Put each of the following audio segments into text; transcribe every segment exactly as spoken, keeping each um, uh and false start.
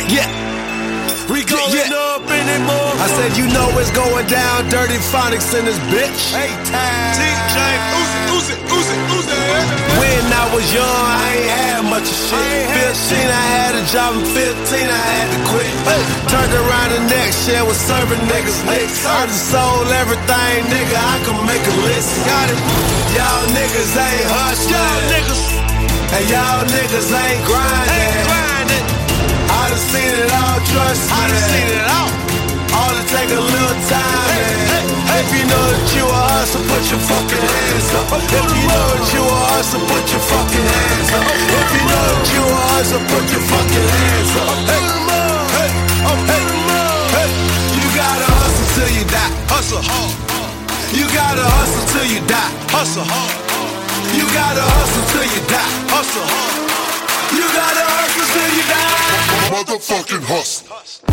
Yeah. We going yeah, yeah. up anymore. I said, you know it's going down. Dirty Phonics in this bitch. Hey, time. D J, Uzi, Uzi, Uzi, Uzi. When I was young, I ain't had much of shit. fifteen, I had a job. And fifteen, I had to quit. Hey. Turned around the next year was serving niggas licks. I just sold everything, nigga. I can make a list. Got it. Y'all niggas ain't hustling. Y'all niggas. And y'all niggas ain't grinding. Ain't grinding. I done seen it all, trust me. I done seen it all. All to take a little time. Hey, hey, hey. If you know that you a hustler, put your fucking hands up. If you know that you a hustler, put your fucking hands up. If you know that you a hustler, put your fucking hands up. Hey, hey, hey, hey. You gotta hustle till you die. Hustle hard. You gotta hustle till you die. Hustle hard. You gotta hustle till you die. Hustle hard. You gotta hustle till you die. Motherfucking hustle.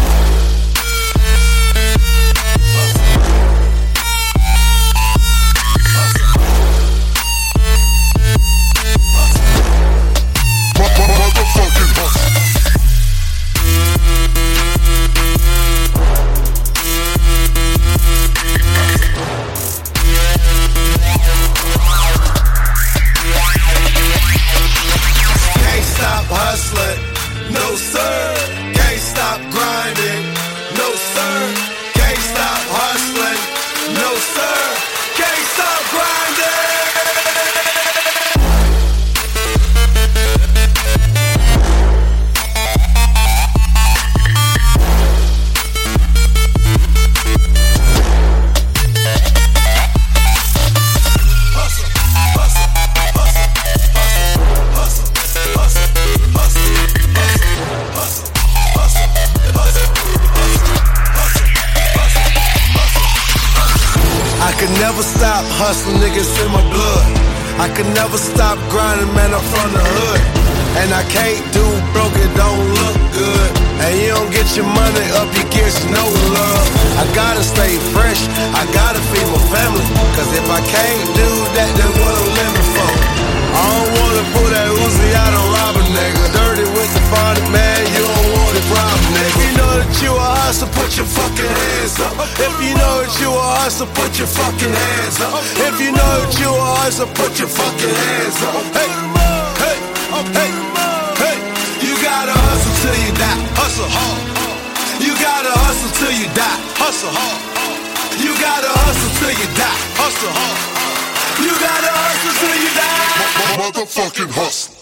No sir, can't stop grinding. No sir, can't stop hustling. No sir, can't stop grinding. Hustle, hustle, hustle, hustle, hustle, hustle, hustle. I could never stop hustling, niggas in my blood. I could never stop grinding, man, I'm from the hood. And I can't do broke, it don't look good. And you don't get your money up, you get no love. I gotta stay fresh, I gotta feed my family. Cause if I can't do that, then what I'm living for? I don't wanna pull that Uzi out and rob a nigga. Dirty with the Phonic, man, you don't want it problem, nigga. You know that you a hustler, put your fucking hands up. If you know that you a hustler, put your fucking hands up. If you know that you a hustler, put your fucking hands up. Hey, hey, hey, hey. You gotta hustle till you die. Hustle hard. You gotta hustle till you die. Hustle hard. You gotta hustle till you die. Hustle hard. You gotta hustle till you die. Motherfucking hustle.